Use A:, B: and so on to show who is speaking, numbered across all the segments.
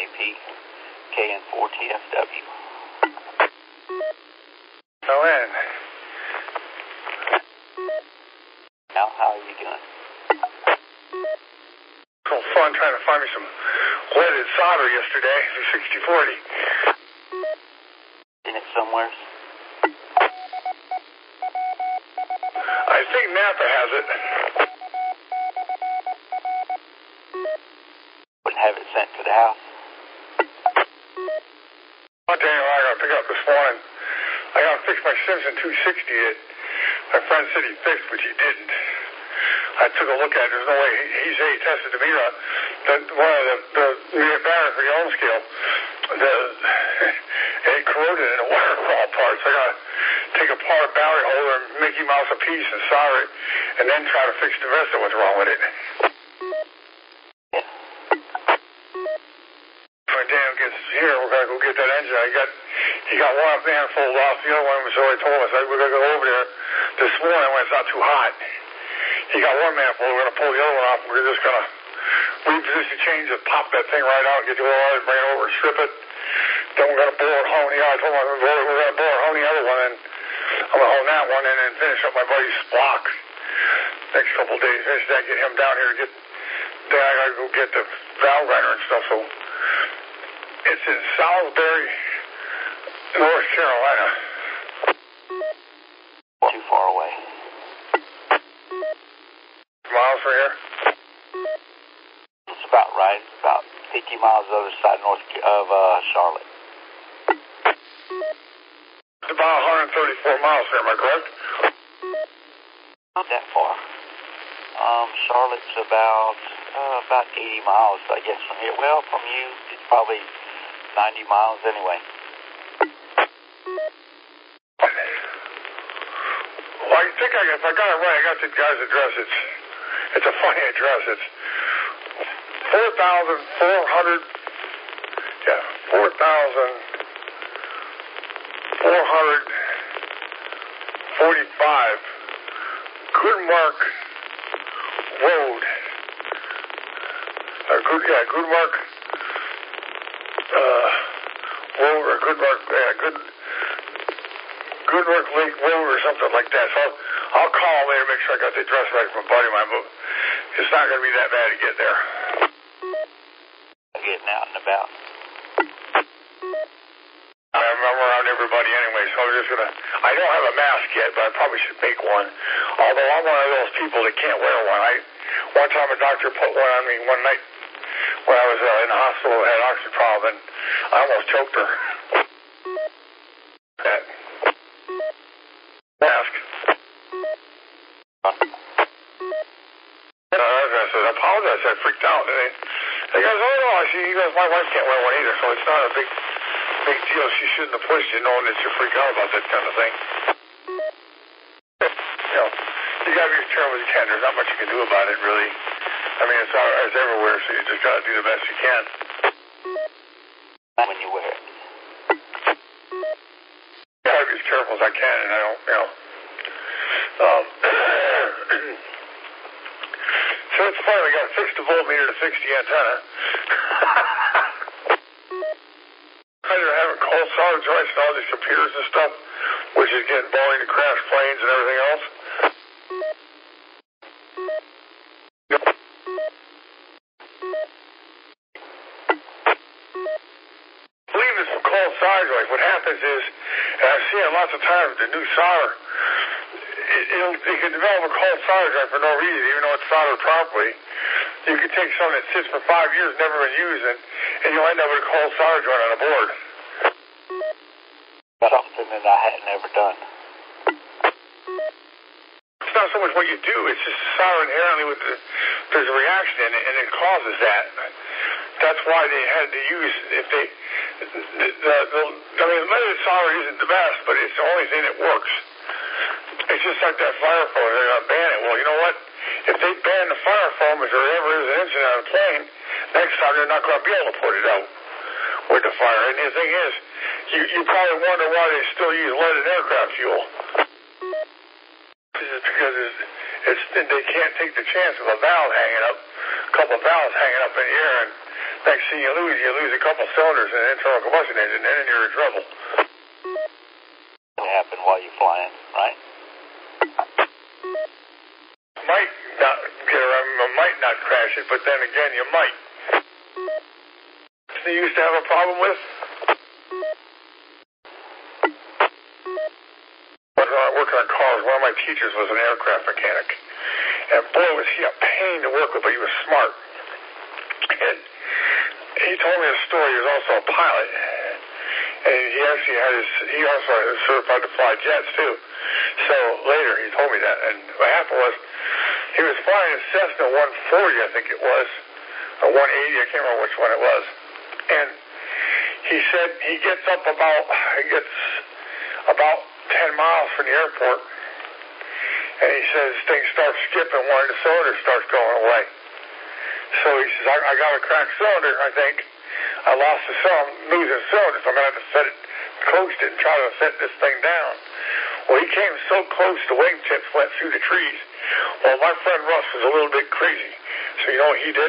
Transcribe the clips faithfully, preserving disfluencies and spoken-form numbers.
A: A P, K N four T F W.
B: Go in.
A: Now, how are you doing?
B: So fun trying to find me some leaded solder yesterday, the sixty forty.
A: Seen it somewhere?
B: I think Napa has it.
A: Wouldn't have it sent to the house?
B: I'll tell you what I got to pick up this morning. I got to fix my Simpson two sixty that my friend said he fixed, but he didn't. I took a look at it. There's no way. He, he said he tested the meter, the, one of the, the meter battery for the ohm scale. The, it corroded and the wire fell apart. So I got to take apart a battery holder and Mickey Mouse a piece and solder it, and then try to fix the rest of what's wrong with it. When Dan gets here, we're going to go get that engine. I got, he got one manifold off. The other one was already told us we're going to go over there this morning when it's not too hot. He got one manifold. We're going to pull the other one off. And we're just going to reposition, change it, pop that thing right out, get the oil out, and bring it over, strip it. Then we're going to bore it home. Yeah, I told him we're going to bore it home the other one, and I'm going to hone that one and then finish up my buddy's block next couple of days. Finish that, get him down here to get. Then I got to go get the valve grinder and stuff. So it's in Salisbury, North Carolina.
A: Too far away.
B: Miles from here?
A: It's about right. It's about fifty miles the other side north of uh, Charlotte.
B: It's about one hundred thirty-four miles here, am I correct?
A: Not that far. Um, Charlotte's about uh, about eighty miles, I guess, from here. Well, from you, it's probably ninety miles anyway.
B: Well, I think I, if I got it right, I got the guy's address. It's it's a funny address. It's four thousand four hundred. Yeah, four thousand four hundred forty-five. Goodmark Road. Uh, good, yeah, Goodmark uh, Road or Goodmark, yeah, good. Goodmark Lake Road or something like that. So I'll, I'll call later, make sure I got the address right from a buddy of mine, but it's not going to be that bad to get there.
A: Getting out and about.
B: I'm, I'm around everybody anyway, so I'm just going to, I don't have a mask yet, but I probably should make one. Although I'm one of those people that can't wear one. I, one time a doctor put one on me one night when I was uh, in the hospital and had oxygen problem, and I almost choked her. That mask. And I, I said, I apologize, I freaked out. And they, they goes, oh no, I see, he goes, my wife can't wear one either, so it's not a big, big deal. She shouldn't have pushed you knowing that you freak out about that kind of thing. You know, you gotta be as careful as you can. There's not much you can do about it, really. I mean, it's, it's everywhere, so you just gotta do the best you can.
A: When you wear it.
B: I gotta be as careful as I can, and I don't, you know. Um, so it's funny, we got to fix the voltmeter to fix the antenna. They're having cold solder joints and all these computers and stuff, which is getting boring to crash planes and everything else. Believe it's some cold solder joints. What happens is, and I've seen it lots of times, the new solder, it, it'll, it can develop a cold solder joint for no reason, even though it's soldered properly. You can take something that sits for five years, never been used, and, and you'll end up with a cold solder joint on a board.
A: Something that I had never done.
B: It's not so much what you do, it's just solder inherently with the, there's a reaction in it, and it causes that. That's why they had to use, if they, the, the, the I mean, leaded solder isn't the best, but it's the only thing that works. It's just like that fire foam, they're going to ban it. Well, you know what? If they ban the fire foam, if there ever is an incident on a plane, next time they're not going to be able to put it out with the fire. And the thing is, you, you probably wonder why they still use leaded aircraft fuel. It's because it's, it's, they can't take the chance of a valve hanging up, a couple of valves hanging up in the air, and Next thing you lose, you lose a couple cylinders in an internal combustion engine, and then you're in trouble.
A: It happened while you're flying, right?
B: Might not get around, might not crash it, but then again, you might. You used to have a problem with? When I worked on cars, one of my teachers was an aircraft mechanic. And boy, was he a pain to work with, but he was smart. And he told me a story. He was also a pilot. And he actually had his, he also was certified to fly jets, too. So later, he told me that. And what happened was, he was flying a Cessna one forty, I think it was, or one eighty, I can't remember which one it was. And he said he gets up about, he gets about ten miles from the airport, and he says this thing starts skipping, one of the cylinders starts going away. So he says, I, I got a cracked cylinder, I think. I lost the cylinder, losing cylinder, so I'm going to have to set it, coast it, and try to set this thing down. Well, he came so close, the wingtips went through the trees. Well, my friend Russ was a little bit crazy. So you know what he did?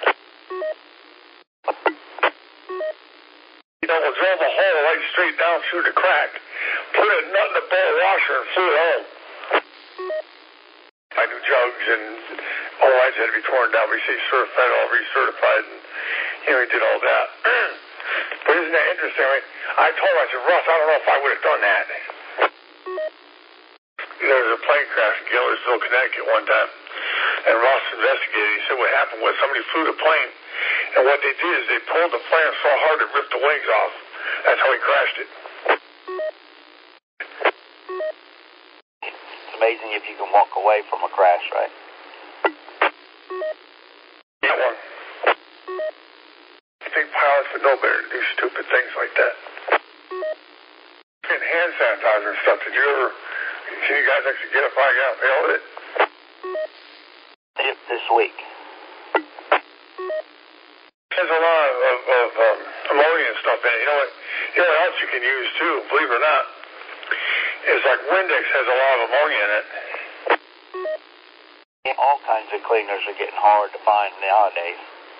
B: You know, we'll drill the hole right straight down through the crack, put a nut in the bowl washer, and flew it home. I knew jugs and all that had to be torn down. We say certified, all recertified, and you know, he did all that. But isn't that interesting? I, mean, I told him, I said, Russ, I don't know if I would have done that. There was a plane crash in Gillersville, Connecticut one time, and Ross investigated. He said what happened was somebody flew the plane, and what they did is they pulled the plane so hard it ripped the wings off. That's how he crashed it.
A: It's amazing if you can walk away from a crash, right?
B: That one. I think pilots would know better to do stupid things like that. And hand sanitizer and stuff. Did you ever... Can you guys actually get a flag out and pay with it?
A: If this week.
B: There's a lot of, of, of um, ammonia and stuff in it. You know what? You know what else you can use too, believe it or not? Is like Windex has a lot of ammonia in it.
A: Yeah, all kinds of cleaners are getting hard to find nowadays.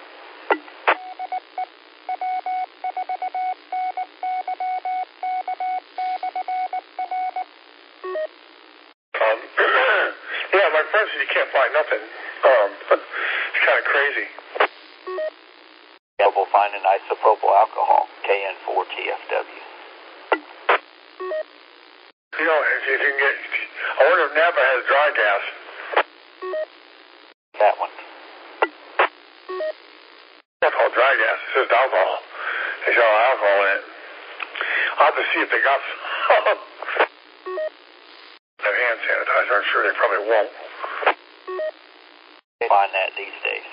B: Yeah, my friend said you can't find nothing. Um, it's kind of crazy.
A: Yeah, we'll find an isopropyl alcohol, K N four T F W.
B: You know, if you can get, I wonder if Napa has dry gas.
A: That one.
B: It's called dry gas. It's just alcohol. They got alcohol in it. I'll have to see if they got some. Have hand sanitizer. I'm sure they probably won't.
A: They find that these days.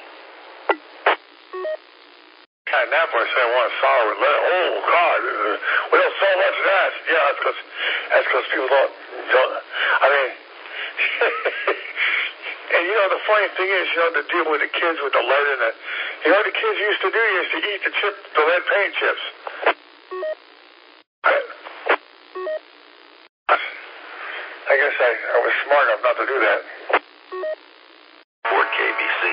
B: God, Napa said I want a sour with lead. Oh, God. We don't sell much of that. Yeah, that's because that's because people don't, don't. I mean, and you know, the funny thing is, you know, to deal with the kids with the lead in it, you know what the kids used to do? They used to eat the chip, the lead paint chips. I, I guess I, I was smart enough not to do that.
C: For K B C.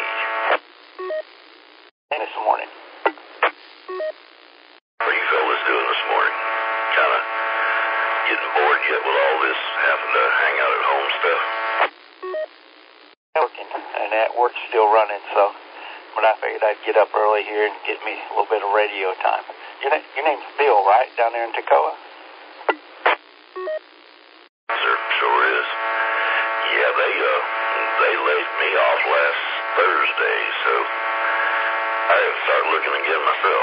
A: This morning.
C: What are you fellas doing this morning? Kind of getting bored yet with all this having to hang out at home stuff?
A: Working, and that work's still running, so but I figured I'd get up early here and get me a little bit of radio time. Your, na- your name's Bill, right, down there in Toccoa?
C: Sir, sure is. Yeah, they uh they laid me off last Thursday, so I had to start looking again myself.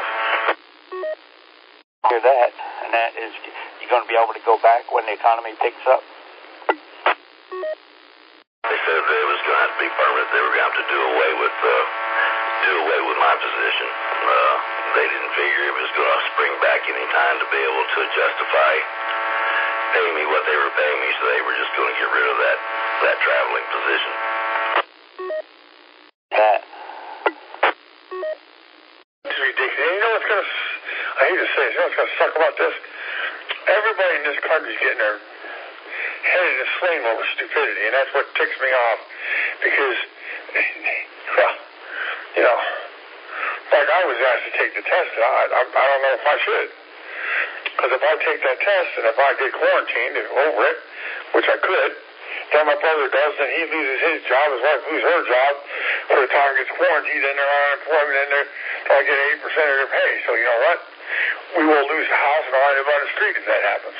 A: Hear that, and that is you going to be able to go back when the economy picks up?
C: They said that it was going to have to be permanent. They were going to have to do away with uh do away with my position. Uh, they didn't figure it was going to spring back any time to be able to justify paying me what they were paying me, so they were just going to get rid of that that traveling position.
A: That.
B: It's ridiculous. And you know what's going to, I hate to say it, you know what's going to suck about this? Everybody in this country is getting their head in a sling over stupidity, and that's what ticks me off. Because, well, you know, like I was asked to take the test, and I, I, I don't know if I should. Because if I take that test and if I get quarantined over it, which I could, then my brother does, then he loses his job, his wife loses her job for the time he gets quarantined, and they're on unemployment, and they're trying to get eighty percent of their pay. So you know what? We will lose the house and all live on the street if that happens.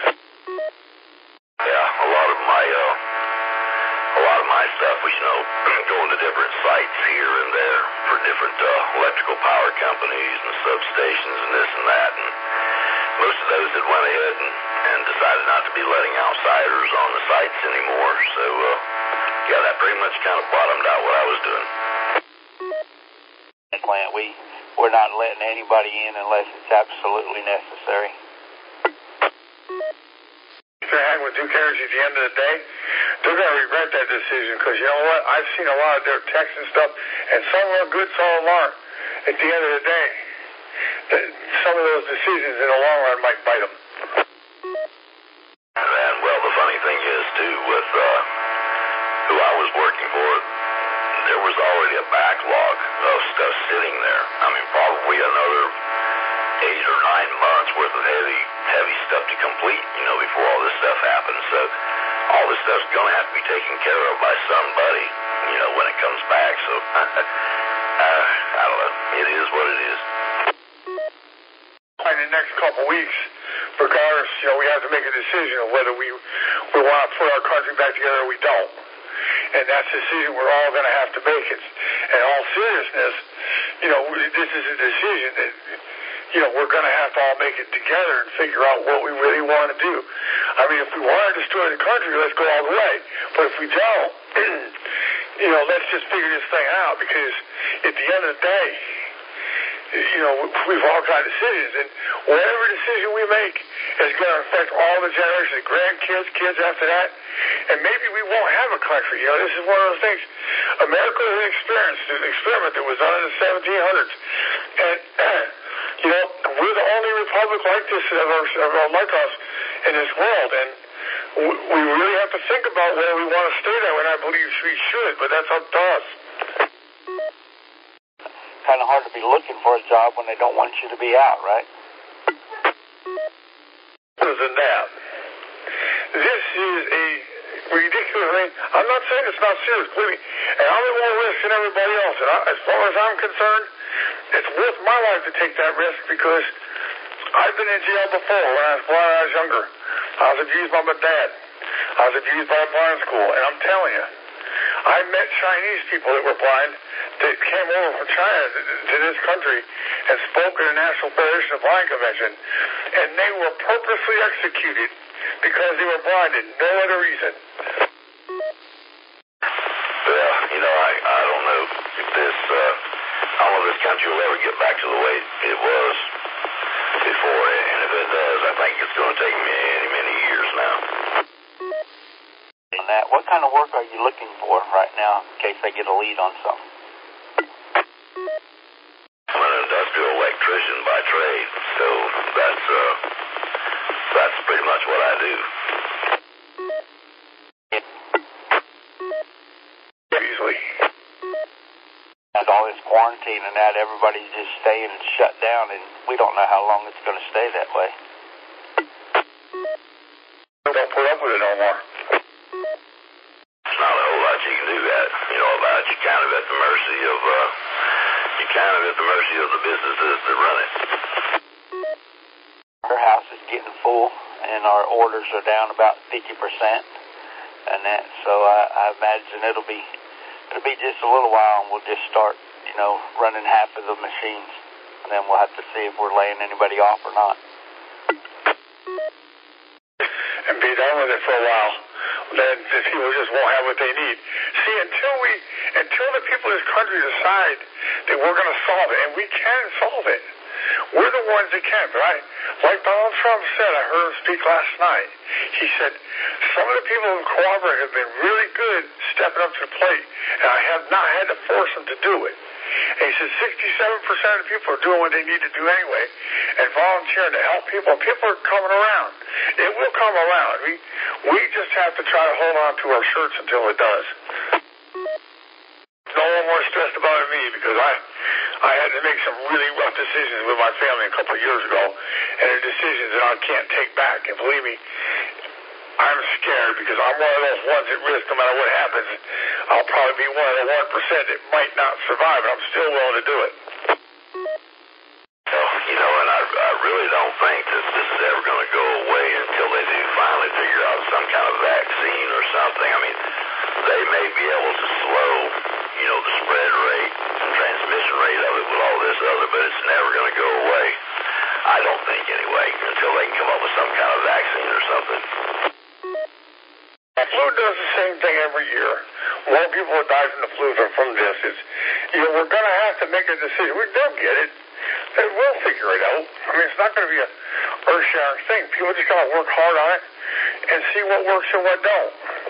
C: Yeah, a lot of my, uh, a lot of my stuff was, you know, going to different sites here and there for different uh, electrical power companies and substations and this and that, and most of those had went ahead and, and decided not to be letting outsiders on the sites anymore. So, uh, yeah, that pretty much kind of bottomed out what I was doing.
A: Plant, we, we're not letting anybody in unless it's absolutely necessary.
B: If they're hanging with Duke Energy at the end of the day, they're going to regret that decision because, you know what, I've seen a lot of their texts and stuff, and some of them are good, some of them aren't. At the end of the day, the, some of those decisions in the long run might bite them.
C: And, well, the funny thing is, too, with uh, who I was working for, there was already a backlog of stuff sitting there. I mean, probably another eight or nine months worth of heavy, heavy stuff to complete, you know, before all this stuff happens. So all this stuff's going to have to be taken care of by somebody, you know, when it comes back. So, uh, I don't know. It is what it is.
B: In the next couple of weeks, regardless, you know, we have to make a decision of whether we, we want to put our country back together or we don't. And that's a decision we're all going to have to make. It's, in all seriousness, you know, this is a decision that, you know, we're going to have to all make it together and figure out what we really want to do. I mean, if we want to destroy the country, let's go all the way. But if we don't, you know, let's just figure this thing out, because at the end of the day, you know, we've all got decisions, and whatever decision we make is going to affect all the generations, grandkids, kids after that, and maybe we won't have a country. You know, this is one of those things. America is an experience, an experiment that was done in the seventeen hundreds, and, you know, we're the only republic like this, of our, of our, like us, in this world, and we really have to think about whether we want to stay that way, and I believe we should, but that's up to us.
A: Kind of hard to be looking for a job when they don't want you to be out, right?
B: Other than that, this is a ridiculous thing. I'm not saying it's not serious, believe me, and I'm at more risk than everybody else. And I, as far as I'm concerned, it's worth my life to take that risk, because I've been in jail before when I was blind when I was younger. I was abused by my dad. I was abused by a blind school, and I'm telling you, I met Chinese people that were blind that came over from China to this country and spoke at the National Federation of Blind Convention, and they were purposely executed because they were blinded, no other reason.
C: Well, you know, I, I don't know if this, uh, I don't know if this country will ever get back to the way it was before, and if it does, I think it's going to take many, many years now.
A: And that, what kind of work are you looking for right now in case they get a lead on something?
C: I'm an industrial electrician by trade, so that's uh, that's pretty much what I do.
B: Easily.
A: And all this quarantine and that, everybody's just staying shut down, and we don't know how long it's going to stay that way.
B: Don't put up with it no more.
C: It's not a whole lot you can do that, you know, about it. You're kind of at the mercy of, uh, you're kind of at the mercy of the businesses that run it.
A: Our house is getting full, and our orders are down about fifty percent, and that, so I, I imagine it'll be, it'll be just a little while, and we'll just start, you know, running half of the machines, and then we'll have to see if we're laying anybody off or not.
B: And be done with it for a while. Then the people just won't have what they need. See, until we, until the people of this country decide that we're going to solve it, and we can solve it, we're the ones that can. But I, like Donald Trump said, I heard him speak last night. He said, some of the people who cooperate have been really good stepping up to the plate, and I have not had to force them to do it. And he said sixty-seven percent of the people are doing what they need to do anyway and volunteering to help people. And people are coming around. It will come around. We we just have to try to hold on to our shirts until it does. No one more stressed about it than me, because I I had to make some really rough decisions with my family a couple of years ago, and they're decisions that I can't take back. And believe me, I'm scared because I'm one of those ones at risk. No matter what happens, I'll probably be one of the one percent that might not survive, and I'm still willing to do it.
C: Well, you know, and I, I really don't think that this is ever going to go away until they do finally figure out some kind of vaccine or something. I mean, they may be able to slow, you know, the spread rate and transmission rate of it with all this other, but it's never going to go away. I don't think, anyway, until they can come up with some kind of vaccine or something.
B: The flu does the same thing every year. More people will die from the flu than from this. It's, you know, we're going to have to make a decision. We don't get it. They will figure it out. I mean, it's not going to be a earth-shattering thing. People just got to work hard on it and see what works and what don't.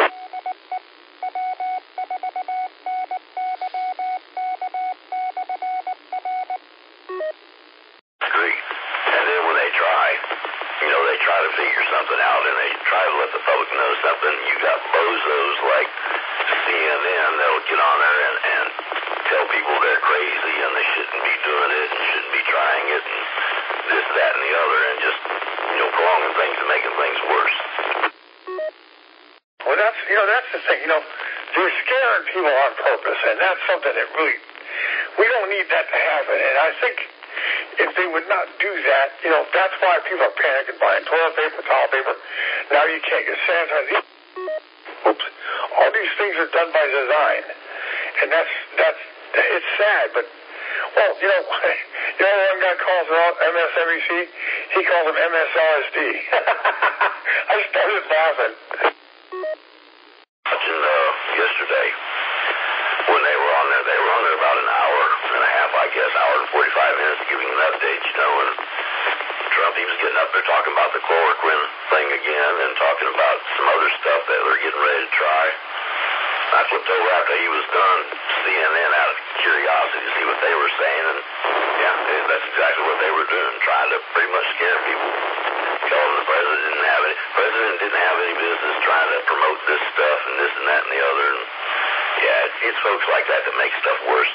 C: Agree. And then when they try, you know, they try to figure something out and they try to let the public know something. You got bozos like C N N that'll get on there and, and tell people they're crazy and they shouldn't be doing it and shouldn't be trying it and this, that, and the other, and just, you know, prolonging things and making things worse.
B: Well, that's, you know, that's the thing. You know, they're scaring people on purpose, and that's something that really, we don't need that to happen. And I think if they would not do that, you know, that's why people are panicking, buying toilet paper, toilet paper. Now you can't get sanitizer. Oops. All these things are done by design. And that's, that's, it's sad, but, well, you know, you know one guy calls it out M S M E C? He calls them M S R S D. I started laughing.
C: Watching, uh, yesterday, when they were on there, they were on there about an hour and a half, I guess, hour and forty-five minutes, giving an update, you know, and Trump, he was getting up there talking about the chloroquine thing again and talking about some other stuff that they're getting ready to try. I flipped over after he was done, C N N, out of curiosity to see what they were saying, and yeah, that's exactly what they were doing, trying to pretty much scare people. Telling the president didn't have any, president didn't have any business trying to promote this stuff and this and that and the other, and yeah, it's, it's folks like that that make stuff worse.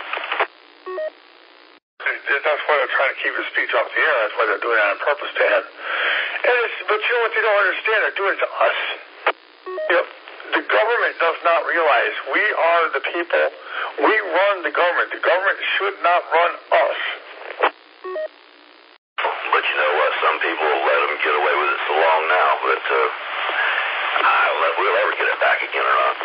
B: That's why they're trying to keep his speech off the air. That's why they're doing that on purpose to him. And it's, but you know what they don't understand? They're doing it to us. You know, the government does not realize we are the people. We run the government. The government should not run us.
C: But you know what? Some people will let them get away with it so long now, but uh, I don't know if we'll ever get it back again or not.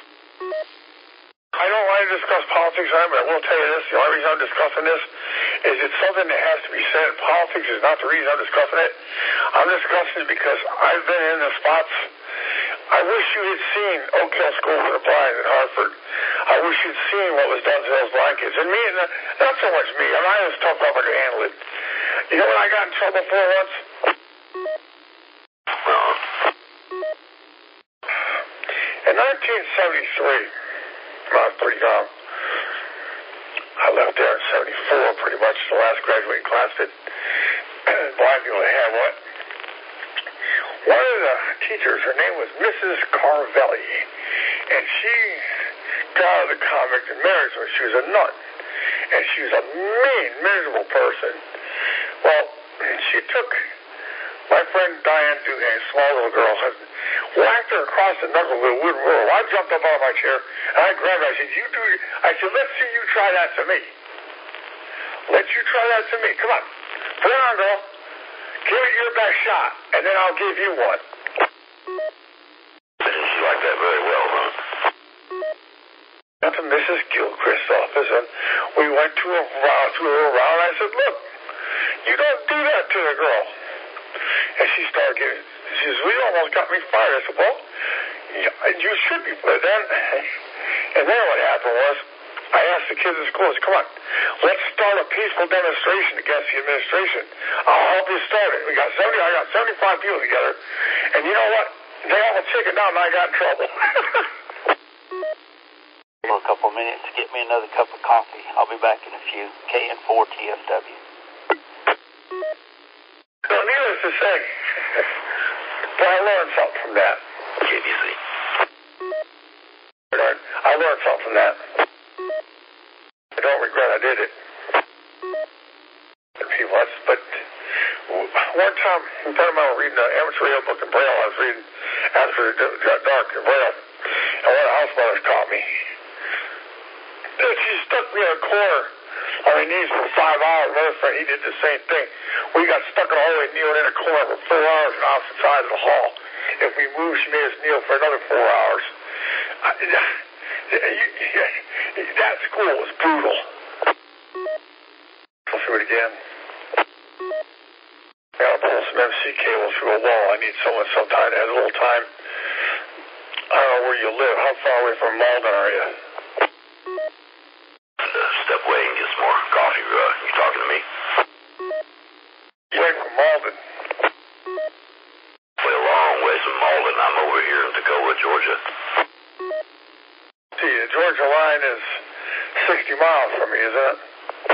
B: I don't want to discuss politics, but I will tell you this. The only reason I'm discussing this is it's something that has to be said. Politics is not the reason I'm discussing it. I'm discussing it because I've been in the spots. I wish you had seen Oak Hill School for the Blind in Hartford. I wish you'd seen what was done to those blind kids. And me, and the, not so much me. I mean, I was tough enough to handle it. You know what I got in trouble for once? In nineteen seventy-three, when I was pretty young, I left there in seventy-four, pretty much the last graduating class that blind people had one. One of the teachers, her name was Missus Carvelli, and she got out of the convict and married her. She was a nun, and she was a mean, miserable person. Well, she took my friend Diane Dugan, small little girl, whacked her across the knuckles with a wooden ruler. I jumped up out of my chair, and I grabbed her. I said, you do, I said, let's see you try that to me. Let you try that to me. Come on. Put it on, girl. Give it your best shot, and then I'll give you one.
C: Didn't she like that very well, huh?
B: Went to Missus Gilchrist's office, and we went to a round, to a round. I said, look, you don't do that to the girl. And she started getting, she says, well, you almost got me fired. I said, well, you should be. But then, and then what happened was, I asked the kids at school, I said, come on, let's start a peaceful demonstration against the administration. I'll help you start it. We got seventy, I got seventy-five people together. And you know what? They all chickened out and I got in trouble.
A: For a couple minutes, get me another cup of coffee. I'll be back in a few. K N four T F W.
B: So needless to say, but I learned something from that.
C: K B C.
B: I learned something from that. I don't regret I did it. one time, in front of me, I was reading the amateur radio book in Braille. I was reading after it got dark in Braille. And one of the house mothers caught me. And she stuck me in a corner on my knees for five hours. Another friend, he did the same thing. We got stuck in a hallway, kneeling in a corner for four hours on the opposite side of the hall. If we moved, she made us kneel for another four hours. I, that school was brutal. Let's do it again. I gotta pull some M C cables through a wall. I need someone sometime that has a little time. I don't know where you live. How far away from Malden are you?
C: Uh, step away and get some more coffee. Uh, you talking to me?
B: You away from Malden?
C: Way a long ways from Malden. I'm over here in Toccoa, Georgia.
B: See, the Georgia line is sixty miles from me, isn't it?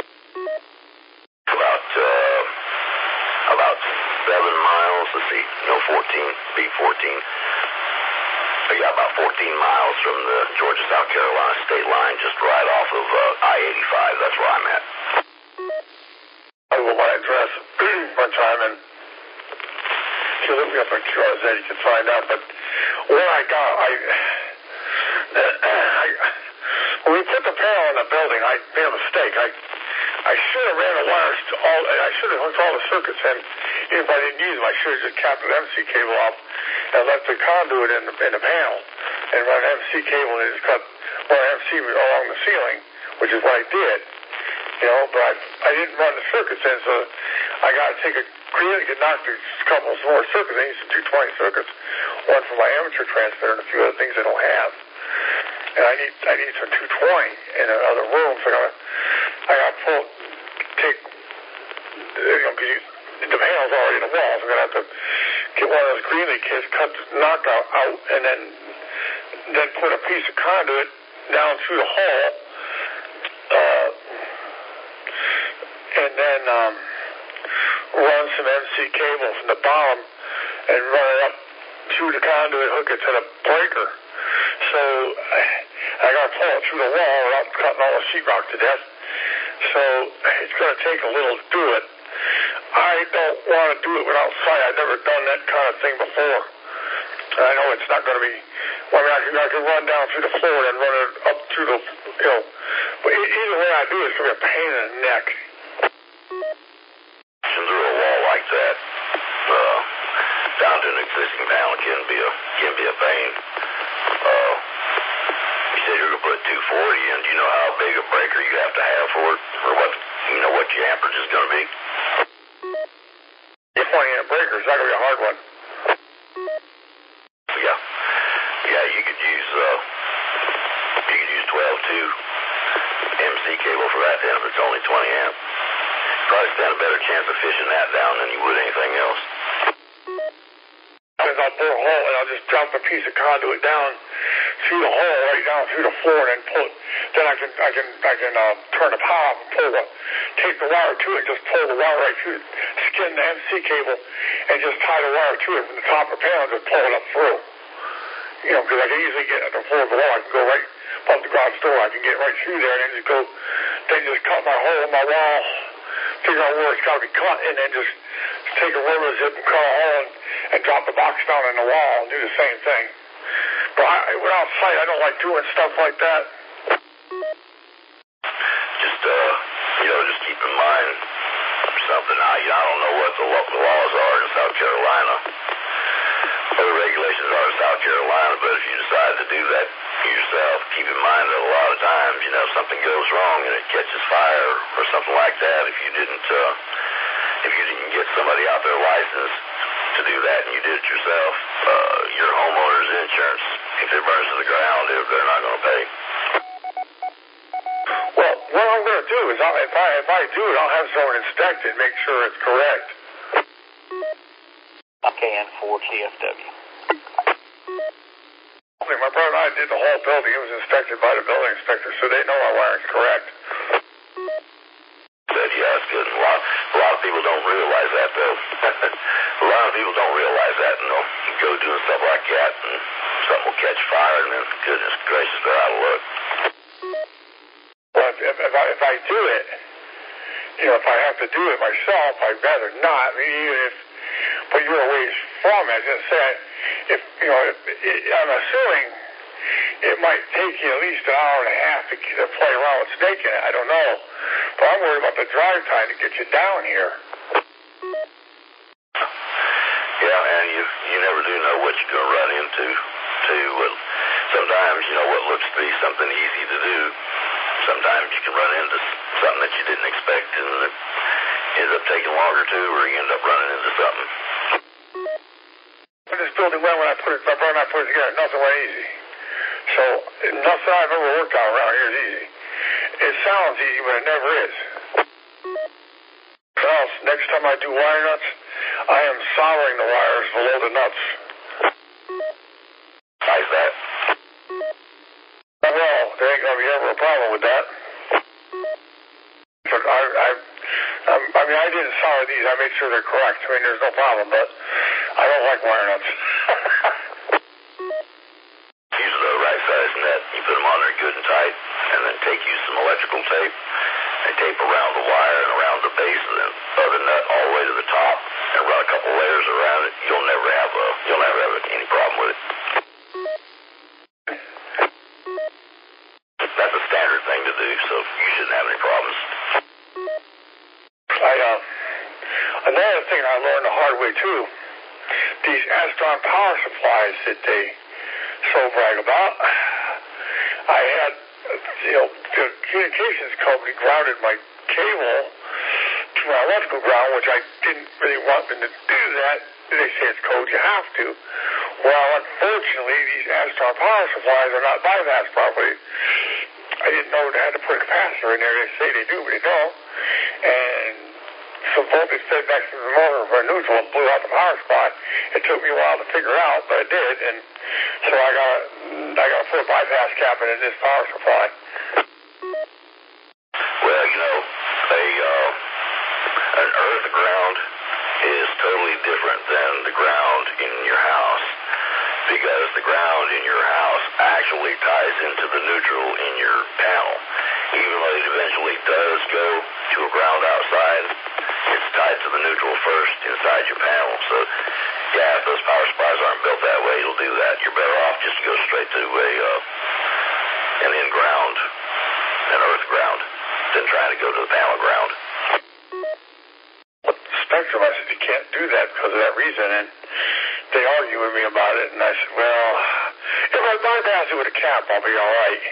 C: About, uh, about seven miles. Let's see, no, fourteen, be fourteen. Yeah, about fourteen miles from the Georgia-South Carolina state line, just right off of uh, I eighty-five. That's where I'm at.
B: I will my address one time, and if you look me up on Q R Z, you can find out. But when I got, I, I when we put the panel in the building, I made a mistake. I I should have ran the wires to all. I should have hooked all the circuits in. Even if I didn't use them, I should have just capped the M C cable off and left the conduit in the, in the panel and run an M C cable and just cut one M C along the ceiling, which is what I did. You know, but I, I didn't run the circuits in, so I got to take a really good knock to a couple more circuits. I need some two twenty circuits, one for my amateur transmitter and a few other things I don't have. And I need I need some two twenty in another room, so I got I got to pull take you know because the panel's already in the wall, so I'm gonna have to get one of those Greenlee kits, cut the knockout out, and then then put a piece of conduit down through the hole. Uh, and then um, run some M C cable from the bottom and run it up through the conduit, hook it to the breaker. So I, I got to pull it through the wall without cutting all the sheetrock to death. So it's going to take a little to do it. I don't want to do it without sight. I've never done that kind of thing before. And I know it's not going to be. Well, I mean, I can, I can run down through the floor and run it up through the, you know. But either way I do it, it's going to be a pain in the neck.
C: Through a wall like that, uh, down to an existing panel can be a can be a pain. Uh, you said you're gonna put two forty in. Do you know how big a breaker you have to have for it, or what you know what your amperage is gonna be?
B: two twenty amp breaker is not gonna be a hard one.
C: Yeah, yeah. You could use uh, you could use twelve two M C cable for that then if it's only twenty amp. Probably stand a better chance of fishing that down than you would anything else.
B: Because I'll bore a hole and I'll just drop a piece of conduit down through the hole, right down through the floor, and then pull it. Then I can I can I can uh, turn the power off and pull the take the wire to it, just pull the wire right through, skin the M C cable, and just tie the wire to it from the top of the panel and just pull it up through. You know, because I can easily get at the floor of the wall. I can go right above the garage door. I can get right through there and then just go, then just cut my hole in my wall. Figure out where it's got to be cut, and then just take a rubber zip and cut a hole and, and drop the box down in the wall and do the same thing. But I, without sight, I don't like doing stuff like that.
C: Just, uh, you know, just keep in mind something. I, I don't know what the, lo- the laws are in South Carolina, what the regulations are in South Carolina, but if you decide to do that yourself, keep in mind that a lot of times, you know, if something goes wrong and it catches fire or something like that, if you didn't, uh, if you didn't get somebody out there licensed to do that and you did it yourself, uh, your homeowner's insurance, if it burns to the ground, they're not going to pay.
B: Well, what I'm going to do is, I'll, if I if I do it, I'll have someone inspect it, make sure it's correct.
A: K N four T F W.
B: My brother and I did the whole building. It was inspected by the building inspector, so they know our wiring's correct.
C: But yeah, it's good. A lot, a lot of people don't realize that, though. A lot of people don't realize that, and they'll go doing stuff like that, and something will catch fire, and then, goodness gracious, they're out of luck.
B: Well, if, if, if, I, if I do it, you know, if I have to do it myself, I'd rather not. I mean, even if but you're a ways from it. Just say, if you know, if, it, I'm assuming it might take you at least an hour and a half to, to play around with snaking it. I don't know, but I'm worried about the drive time to get you down here.
C: Yeah, and you you never do know what you're going to run into. Too. Well, sometimes you know what looks to be something easy to do. Sometimes you can run into something that you didn't expect, and it ends up taking longer too, or you end up running into something.
B: When this building went, when I put it, my brother and I put it together, nothing went easy. So nothing I've ever worked on around here is easy. It sounds easy, but it never is. Well, next time I do wire nuts, I am soldering the wires below the nuts.
C: How's that?
B: Well, there ain't gonna be ever a problem with that. But I, I, I, I mean, I didn't solder these. I made sure they're correct. I mean, there's no problem, but I don't like wire nuts.
C: Use the right size net. You put them on there good and tight, and then take you some electrical tape and tape around the wire and around the base of the other nut all the way to the top, and run a couple layers around it. You'll never have a, you'll never have any problem with it. That's a standard thing to do, so you shouldn't have any problems.
B: I, uh, another thing I learned the hard way too, these Astron power supplies that they so brag about, I had, you know, the communications company grounded my cable to my electrical ground, which I didn't really want them to do that. They say it's code, you have to. Well, unfortunately, these Astron power supplies are not bypassed properly. I didn't know they had to put a capacitor in there. They say they do, but they don't. And some voltage fed back to the motor for a neutral and blew out the power supply. It took me a while to figure out, but it did. And so I got I got to put a bypass cap in this power supply.
C: Well, you know, a uh, an earth ground is totally different than the ground in your house, because the ground in your house actually ties into the neutral in your panel. Even though it eventually does go to a ground outside, it's tied to the neutral first inside your panel. So, yeah, if those power supplies aren't built that way, it'll do that. You're better off just to go straight to a uh, an in-ground, an earth ground, than trying to go to the panel ground.
B: Spectrum, I said, you can't do that because of that reason, and they argue with me about it, and I said, well, if I bypass it with a cap, I'll be all right.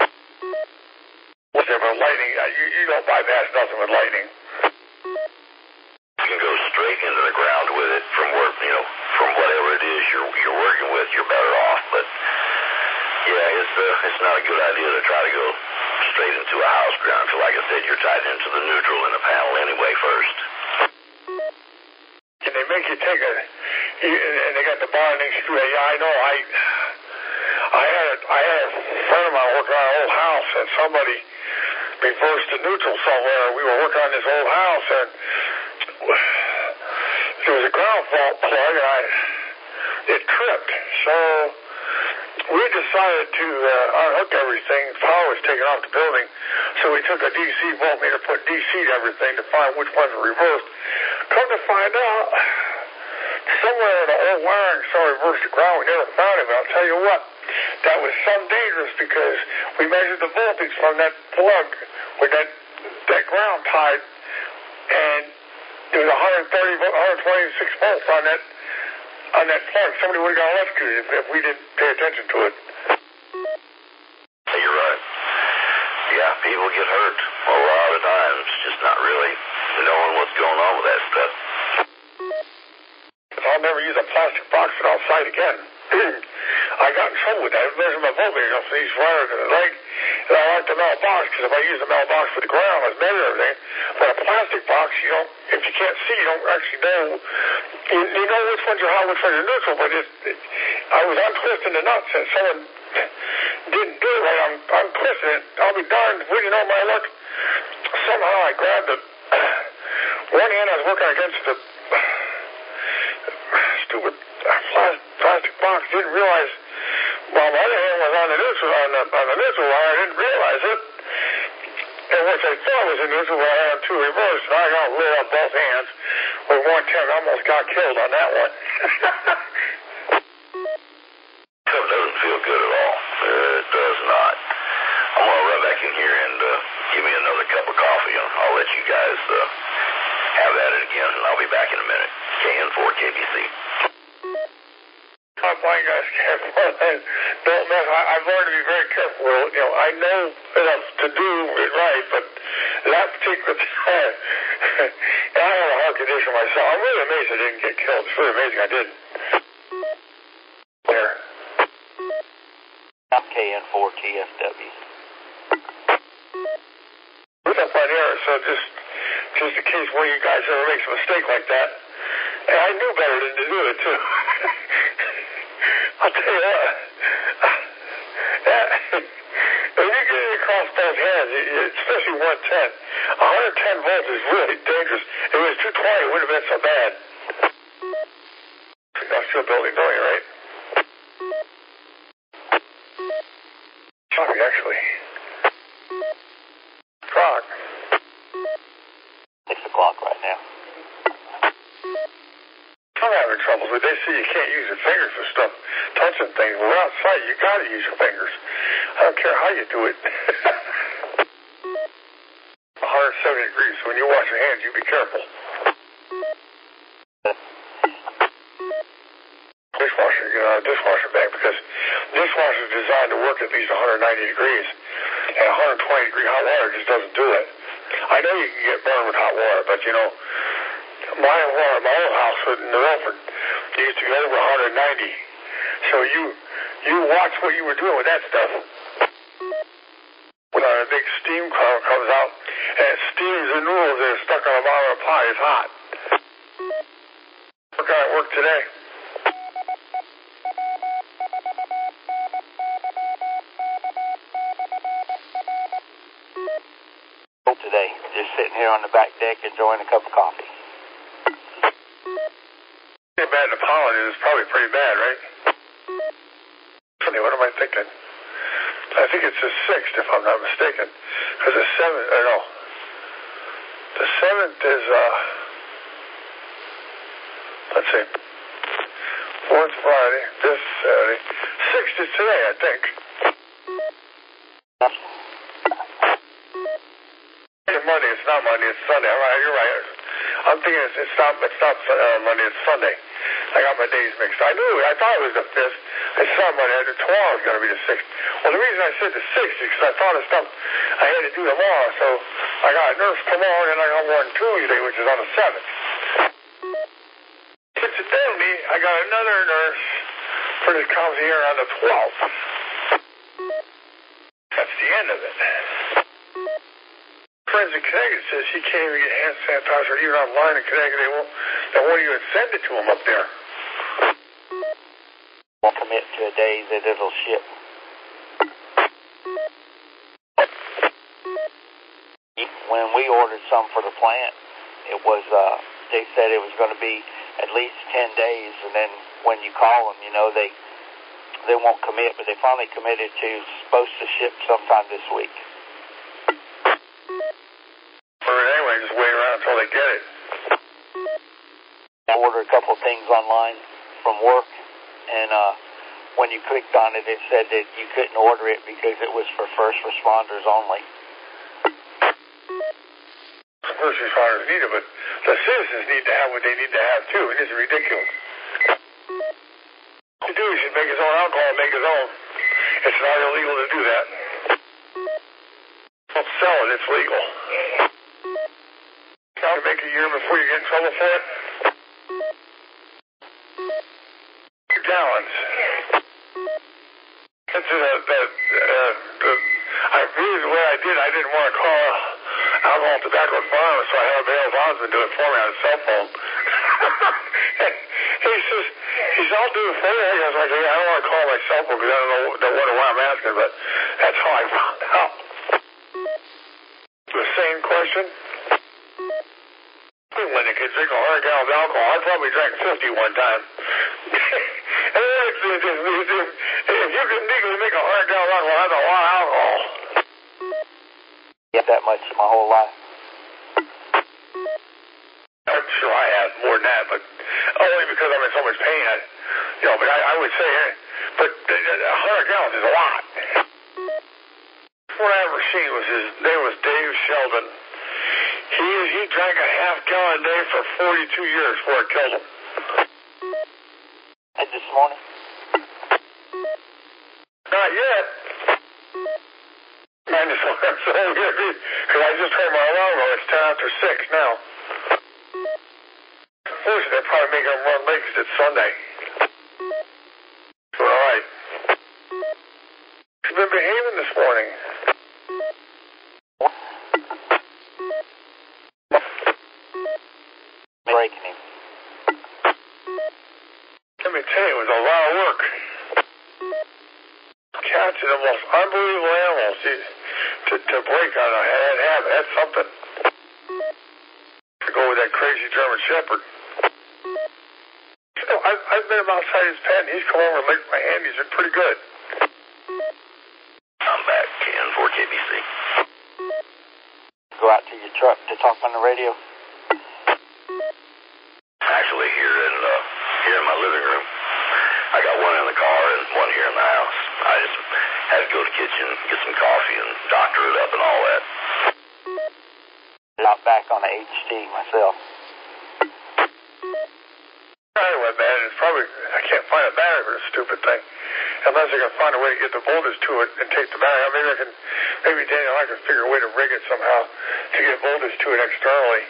B: If with lightning, you, you don't bypass nothing with lightning.
C: You can go straight into the ground with it from where, you know, from whatever it is you're you're working with, you're better off. But yeah, it's uh, it's not a good idea to try to go straight into a house ground. Because like I said, you're tied into the neutral in the panel anyway first.
B: And they make you take a, and they got the bonding screw. Yeah, I know. I I had a, I had a friend of mine working on an old house, and somebody reversed the neutral somewhere. We were working on this old house, and there was a ground fault plug, and I it tripped. So we decided to uh, unhook everything. Power was taken off the building, so we took a D C voltmeter, put D C to everything to find which ones were reversed. Come to find out, somewhere in the old wiring, somewhere reversed the ground. We never found it, but I'll tell you what, that was some dangerous because we measured the voltage from that plug with that that ground tied, and there was one thirty, one twenty-six volts on that on that plug. Somebody would have got electrocuted if, if we didn't pay attention to it.
C: You're right. Yeah, people get hurt a lot of times, just not really knowing what's going on with that stuff.
B: I'll never use a plastic box outside again. I got in trouble with that. I measured my voltage off these wires in the leg, and I like the metal box because if I use the metal box for the ground, I measure everything. But a plastic box, you don't, if you can't see, you don't actually know. You, you know which ones are hot, which ones are neutral, but it, it, I was untwisting the nuts, and someone didn't do it right. I'm, I'm twisting it. I'll be darned. We didn't know my luck. Somehow I grabbed it. One hand I was working against the stupid plastic box. Didn't realize. While my other hand was on the neutral on the, on the neutral wire, I didn't realize it. And which I thought was a neutral wire, I had two reversed, and I got lit up both hands. with one ten, I almost got killed on that one.
C: It doesn't feel good at all. It does not. I'm going to run back in here and uh, give me another cup of coffee, and I'll let you guys uh, have at it again, and I'll be back in a minute. K N four K B C.
B: I'm playing guys careful. Don't mess. I, I've learned to be very careful. You know, I know enough to do it right, but that particular time, and I have a heart condition myself. I'm really amazed I didn't get killed. It's really amazing I didn't. There.
A: I'm K N four T F W.
B: What's up on here? So just, just in case one of you guys ever makes a mistake like that, and I knew better than to do it too. I'll tell you what. When you get it across both hands, especially one ten, one ten volts is really dangerous. If it was two twenty, it wouldn't have been so bad. Industrial building, don't you, right? Choppy, actually. Frog.
A: Six o'clock right now.
B: I'm having troubles with. They say you can't use your fingers for stuff, touching things. Well, outside, you got to use your fingers. I don't care how you do it. one hundred seventy degrees. So when you wash your hands, you be careful. Dishwasher, get out of a dishwasher bag because dishwasher is designed to work at least one hundred ninety degrees, and one hundred twenty degree hot water just doesn't do it. I know you can get burned with hot water, but you know, my water, my old house in New Milford used to be over one hundred ninety. So you you watch what you were doing with that stuff. When a big steam cloud comes out and it steams the noodles that are stuck on the bottom of the pot, it's hot. What kind of work today?
A: Today, just sitting here on the back deck enjoying a cup of coffee.
B: Pretty bad. The pollen is probably pretty bad, right? Funny, what am I thinking? I think it's the sixth, if I'm not mistaken, because the seventh, or no, the seventh is uh, let's see, fourth Friday, this Saturday, sixth is today, I think. Monday, it's not Monday, it's Sunday. All right, you're right. I'm thinking it's, it's not, it's not uh, Monday, it's Sunday. I got my days mixed. I knew, I thought it was the fifth. It's not Monday. Tomorrow's going to be the sixth. Well, the reason I said the sixth is because I thought of stuff I had to do tomorrow. So I got a nurse tomorrow, and then I got one Tuesday, which is on the seventh. Incidentally, I got another nurse for this comes here on the twelfth. That's the end of it. Friends in Connecticut says she can't even get hand sanitizer even online in Connecticut. They won't, they won't even send it to them up there.
A: Won't commit to a day that it'll ship. When we ordered some for the plant, it was, uh, they said it was going to be at least ten days, and then when you call them, you know, they, they won't commit, but they finally committed to supposed to ship sometime this week.
B: Anyway, just wait around until they get it.
A: I ordered a couple of things online from work, and uh, when you clicked on it, it said that you couldn't order it because it was for first responders only.
B: First responders need it, but the citizens need to have what they need to have too. It is ridiculous. What you do is you make his own alcohol and make his own. It's not illegal to do that. Don't sell it, it's legal. Now to make a year before you get in trouble for it? Gallons. That's uh, that, uh, the, I really, the way I did, I didn't want to call Alcohol, Tobacco, and Firearms, so I had Bale's husband do it for me on his cell phone. He says, he says, I'll do it for you. I was like, yeah, I don't want to call my cell phone because I don't know, don't wonder why I'm asking, but that's how I found out. The same question. When the kids drink one hundred gallons of alcohol, I probably drank fifty one time. And then if, if, if, if you can legally make one hundred gallons of alcohol, that's a lot of alcohol.
A: Get that much my whole life.
B: That's sure I have more than that, but only because I'm in so much pain. I, you know, but I, I would say, but a hundred gallons is a lot. One I ever seen was his name was Dave Sheldon. He he drank a half gallon a day for forty-two years before it killed him.
A: And this morning?
B: Not yet. I just I'm so weird because I just heard my alarm go. It's ten after six now. Unfortunately, they're probably making him run late because it's Sunday. All right. He's been behaving this morning.
A: Breaking him.
B: Let me tell you, it was a lot of work. Cats are the most unbelievable animals. To, to, to break on a bad habit, that's something. To go with that crazy German Shepherd. You know, I've, I've been him outside his pen. He's come over and licked my hand. He's been pretty good.
C: I'm back, Ken, for K B C.
A: Go out to your truck to talk on the radio?
C: Actually, here in uh, here in my living room. I got one in the car and one here in the house. I just had to go to the kitchen, get some coffee, and doctor it up and all that.
A: Not back on the H T myself.
B: Anyway, man, it's probably, I can't find a battery for this stupid thing. Unless I can find a way to get the voltage to it and take the battery out. Maybe I can, maybe Daniel, I can figure a way to rig it somehow to get voltage to it externally.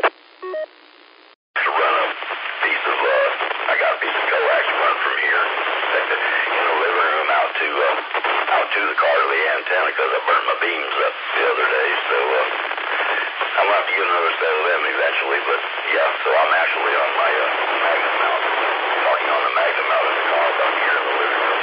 C: To run a piece of, uh, I got a piece of coax run from here in the living room out to, uh, out to the car to the antenna because I burned my beams up the other day, so, uh, I'm going to have to get another set of them eventually, but yeah, so I'm actually on my, uh, magnet mount, talking on the magnet mount in the car up here in the living room.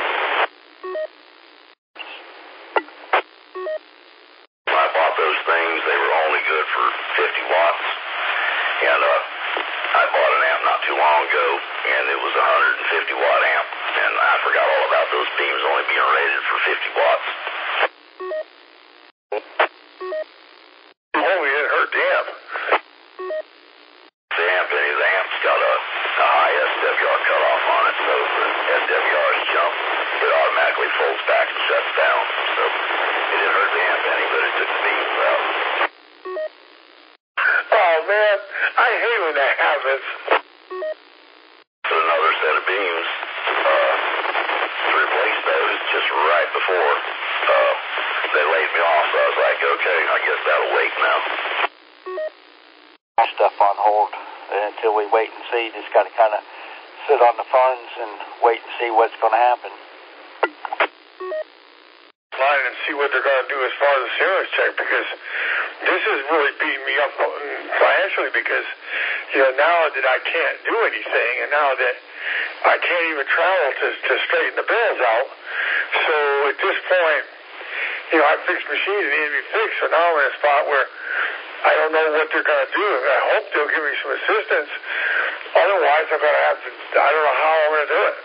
C: When I bought those things, they were only good for fifty watts, and, uh, I bought an amp not too long ago, and it was a one hundred fifty watt amp, and I forgot all about those beams only being rated for fifty watts.
B: Holy, it hurt the amp.
C: The amp, any of the amps got a, a high S W R cutoff on it, so if the S W R is jumped, it automatically folds back and shuts down, so it didn't hurt the amp any, but it took the beams out.
B: Oh, man, I hate when that happens.
C: Put another set of beams uh, to replace those just right before uh, they laid me off, so I was like, okay, I guess that'll wait now.
A: Stuff on hold until we wait and see. Just got to kind of sit on the funds and wait and see what's going to happen.
B: Line and see what they're going to do as far as the stimulus check, because this is really beating me up financially, because, you know, now that I can't do anything and now that I can't even travel to, to straighten the bills out, so at this point, you know, I fixed machines that need to be fixed, so now I'm in a spot where I don't know what they're going to do. I hope they'll give me some assistance. Otherwise, I'm going to have to, I don't know how I'm going to do it.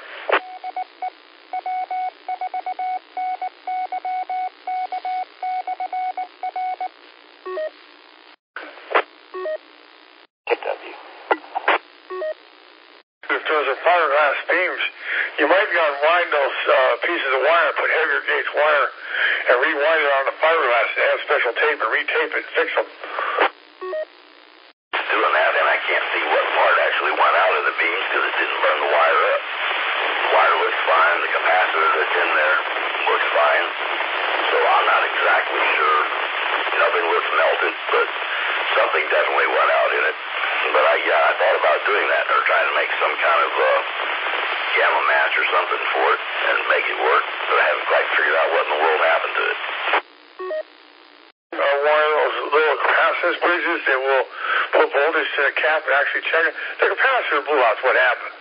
B: If there's a fiberglass beams, you might be unwind those uh, pieces of wire, put heavier gauge wire, and rewind it on the fiberglass and have special tape and retape it and fix them.
C: Doing that, and I can't see what part actually went out of the beams because it didn't burn the wire up. The wire looks fine, the capacitor that's in there looks fine, so I'm not exactly sure. Nothing looks melted, but something definitely went out in it. But I, yeah, I thought about doing that, or trying to make some kind of uh, gamma match or something for it and make it work, but I haven't quite figured out what in the world happened to it.
B: Uh, one of those little capacitance bridges that will put voltage to the cap and actually check it. The capacitor blew out. What happened?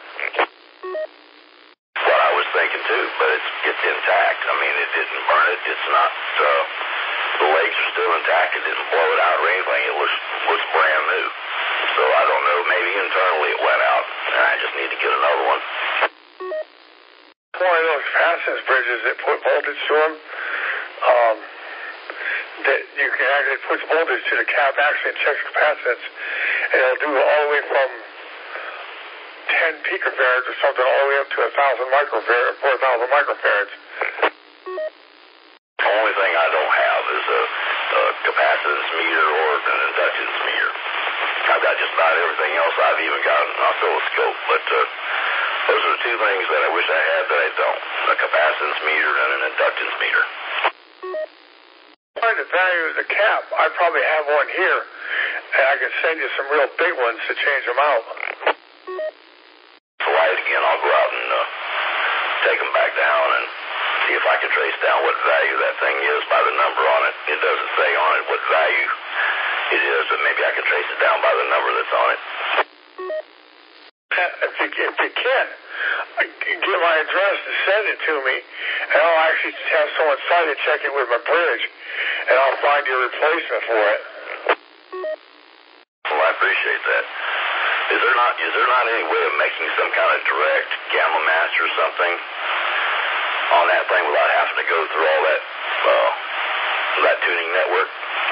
C: What I was thinking too, but it's it's intact. I mean, it didn't burn it. It's not. Uh, the legs are still intact. It didn't blow it out or anything. It looks looks brand new. So I don't know. Maybe internally it went out, and I just need to get another one.
B: One of those capacitance bridges that put voltage to them. Um, that you can actually put voltage to the cap actually and checks capacitance, and it'll do all the way from ten picofarads or something all the way up to a thousand microfarads, four thousand microfarads.
C: The only thing I don't have is a, a capacitance meter or an inductance meter. I've got just about everything else. I've even got an oscilloscope, but uh, those are the two things that I wish I had that I don't: a capacitance meter and an inductance meter.
B: Find the value of the cap. I probably have one here, and I can send you some real big ones to change them out.
C: Fly it again. I'll go out and uh, take them back down and see if I can trace down what value that thing is by the number on it. It doesn't say on it what value it is, but maybe I can trace it down by the number that's on it.
B: If you, if you can, get my address and send it to me, and I'll actually have someone sign it, check it with my bridge, and I'll find you a replacement for it.
C: Well, I appreciate that. Is there not is there not any way of making some kind of direct gamma match or something on that thing without having to go through all that uh, that tuning network?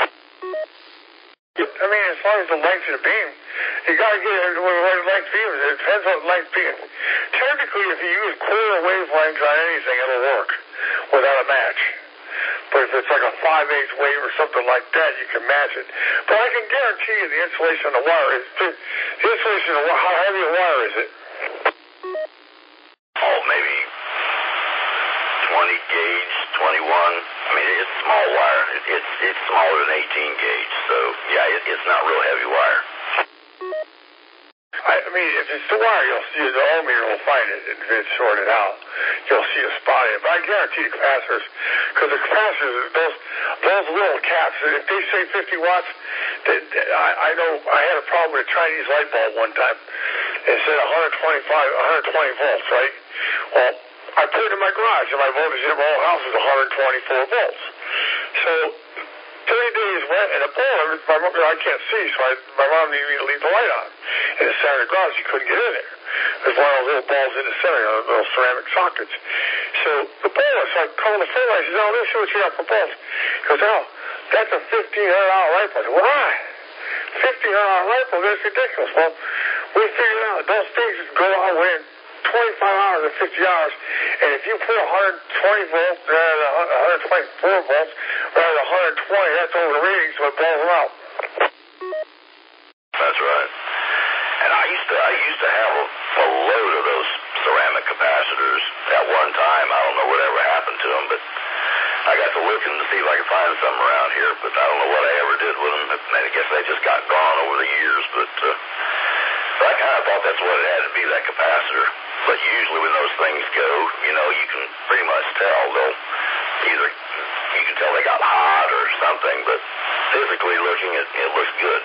B: I mean, as far as the length of the beam, you got to get it with what the length beam is. It depends on length beam. Technically, if you use quarter wavelengths on anything, it'll work without a match. But if it's like a five eighths wave or something like that, you can match it. But I can guarantee you the insulation of the wire is the, the insulation of the, how heavy a wire is it?
C: Oh, maybe twenty gauge, twenty-one. I mean, it's small wire. It, it's it's smaller than eighteen gauge. So yeah, it, it's not real heavy wire.
B: I, I mean, if it's the wire, you'll see the ohmmeter will find it if it's sorted out. You'll see a spot in it. But I guarantee the capacitors, because the capacitors, those those little caps, if they say fifty watts, they, they, I, I know I had a problem with a Chinese light bulb one time. It said one twenty-five, one twenty volts, right? Well, I put it in my garage, and my voltage in my whole house was one twenty-four volts. So thirty days went, and the bulb, my mom, I can't see, so I, my mom needed me to leave the light on. In the center of the garage, you couldn't get in there. There's one of those little bulbs in the center, you know, little ceramic sockets. So the bulb, so I called the phone, I said, "Oh, let me see what you got for bulbs." He goes, "Oh, that's a fifteen hundred dollar light bulb." I said, "Why? fifteen hundred dollar light bulb? That's ridiculous." Well, we figured out those things go out within twenty-five hours or fifty hours, and if you put one twenty volts rather than one twenty-four volts rather than one twenty, that's over the reading, so it blows them out.
C: That's right. And I used to I used to have a, a load of those ceramic capacitors at one time. I don't know whatever happened to them, but I got to looking to see if I could find some around here, but I don't know what I ever did with them. I guess they just got gone over the years, but uh, I kind of thought that's what it had to be, that capacitor. But usually when those things go, you know, you can pretty much tell. They'll either, you can tell they got hot or something, but physically looking, it, it looks good.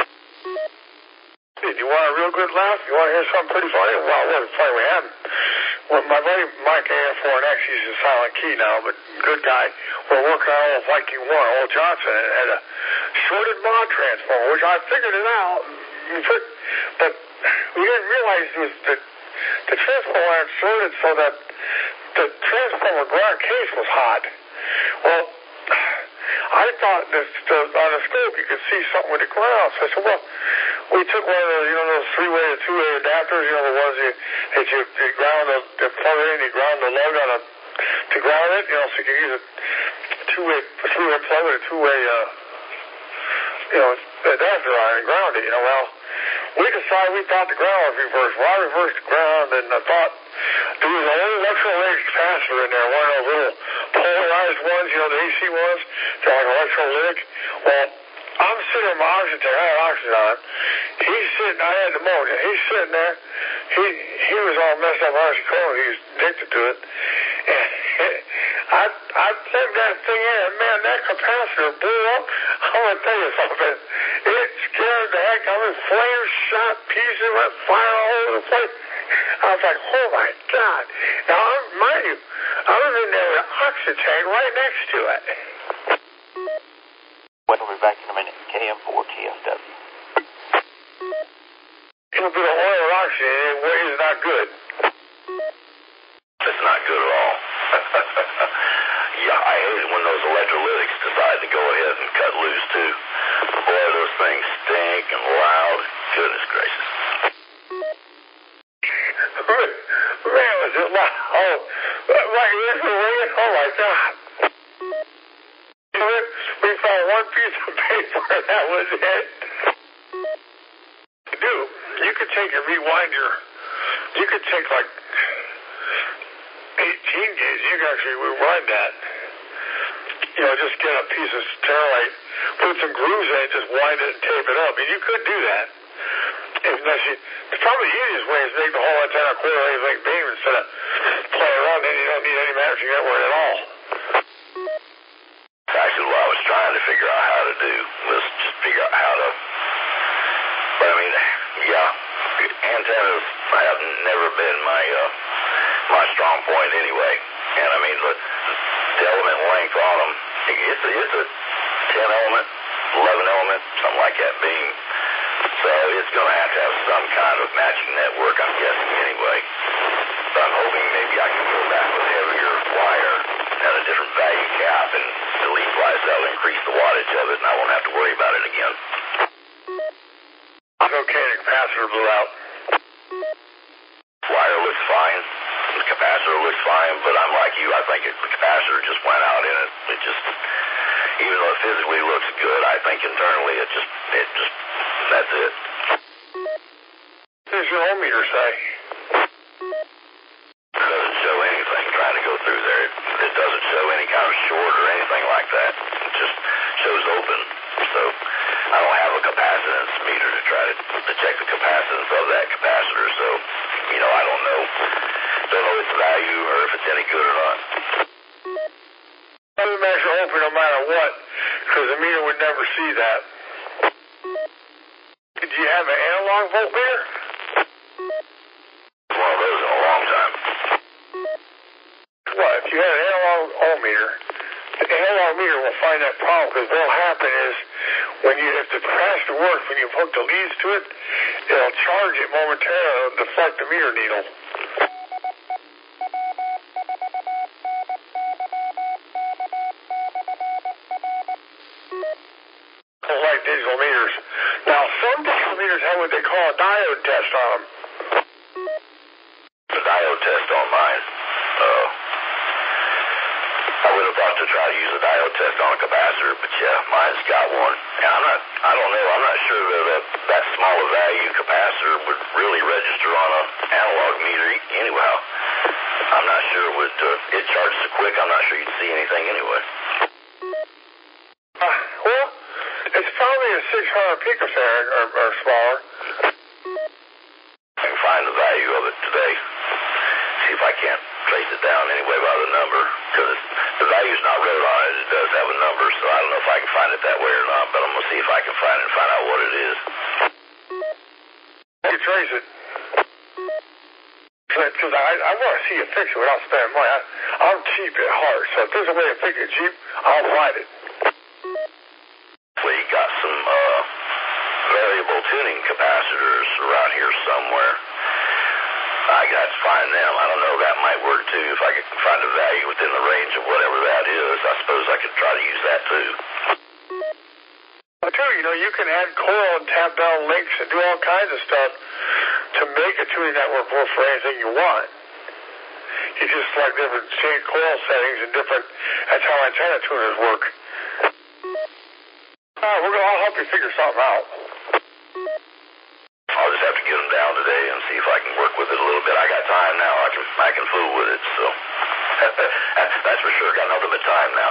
B: Do you want a real good laugh? You want to hear something pretty funny? Well, it wasn't funny. We had well, my buddy Mike A F four X, he's in Silent Key now, but good guy. We're working on old Viking one, old Johnson, and had a shorted mod transformer, which I figured it out. But we didn't realize it was the, the transformer had shorted so that the transformer ground case was hot. Well, I thought that the, on the scope you could see something with the ground. So I said, well, we took one of those, you know, those three-way or two-way adapters, you know, the ones you, that you, you ground the, the plug it in, you ground the lug on a, to ground it, you know, so you can use a two-way, three-way plug with a two-way, uh, you know, adapter on it and ground it, you know. Well, we decided we thought the ground was reversed. Well, I reversed the ground, and I thought there was a little electrolytic capacitor in there, one of those little polarized ones, you know, the A C ones, they're like electrolytic. Well, I'm sitting in my oxygen tank, I had oxygen on. He's sitting, I had pneumonia, he's sitting there, he he was all messed up oxycodone, he was addicted to it. And I I plugged that thing in, and man, that capacitor blew up. I'm going to tell you something. It scared the heck out of me. Flames shot, pieces went fire all over the place. I was like, oh my God. Now, mind you, I was in there with an oxygen tank right next to it.
A: We'll be back in a minute. K M four T F W.
B: A little bit of oil and oxygen is not good.
C: It's not good at all. Yeah, I hate it when those electrolytics decide to go ahead and cut loose, too. Boy, those things stink and loud. Goodness gracious.
B: Man, was it loud? Oh, my ears were ringing. Oh, my God. We found one piece of paper, and that was it. Dude, you could take and rewind your, you could take like eighteen gauge, you can actually rewind that. You know, just get a piece of sterilite, put some grooves in it, just wind it and tape it up. I mean, you could do that. Unless you, it's probably the easiest way is make the whole antenna a quarter wave beam instead of playing around, then you don't need any matching network at all.
C: Actually, what I was trying to figure out how to do was just figure out how to, but I mean, yeah, antennas have never been my, uh, my strong point anyway. And I mean, the, the element length on them, it's a, it's a ten element, eleven element, something like that beam. So it's going to have to have some kind of matching network, I'm guessing anyway. So I'm hoping maybe I can go back with heavier wire at a different value cap, and at least that'll increase the wattage of it, and I won't have to worry about it again.
B: It's okay, the capacitor blew out.
C: Wire looks fine. The capacitor looks fine, but I'm like you. I think it, the capacitor just went out in it. It just, even though it physically looks good, I think internally it just, it just, that's it.
B: What does your ohm meter say?
C: It doesn't show anything trying to go through there. It, it doesn't show any kind of short or anything like that. It just shows open. So I don't have a capacitance meter to try to, to check the capacitance of that capacitor. So, you know, I don't know. Don't know its value or if it's any good or not.
B: It doesn't measure open no matter what, because the meter would never see that. Did you have an analog voltmeter?
C: One of those in a long time.
B: Well, if you had an analog ohm meter, the analog meter will find that problem, because what will happen is, when you, if the capacitor works, when you hook the leads to it, it'll charge it momentarily, it'll deflect the meter needle. Like digital meters. Now, some digital meters have what they call a diode test on them.
C: The diode test on mine. Uh, I would have thought to try to use a diode test on a capacitor, but yeah, mine's got one. And I'm not, I don't know, I'm not sure that that, that small a value capacitor would really register on an analog meter anyhow. I'm not sure it would, uh, it charges so quick, I'm not sure you'd see anything anyway.
B: Uh, well, it's probably a six hundred picofarad or, or smaller.
C: I can find the value of it today. See if I can't trace it down anyway by the number, because the value's not wrote on it. It does have a number, so I don't know if I can find it that way or not, but I'm going to see if I can find it and find out what it is.
B: You can trace it. Because I, I want to see you fix it without spending money. I, I'm cheap at heart, so if there's a way to fix it cheap, I'll find it.
C: We got some uh, variable tuning capacitors around here somewhere. I got to find them. I don't know, that might work too. If I could find a value within the range of whatever that is, I suppose I could try to use that too.
B: But too, you know, you can add coil and tap down links and do all kinds of stuff to make a tuning network work for anything you want. You just select different chain coil settings and different, that's how antenna tuners work. Uh, we're gonna, I'll help you figure something out.
C: I'll just have to get them down today and see if I can work with it a little bit. I got time now. I can I can fool with it, so that's for sure. Got nothing but time now.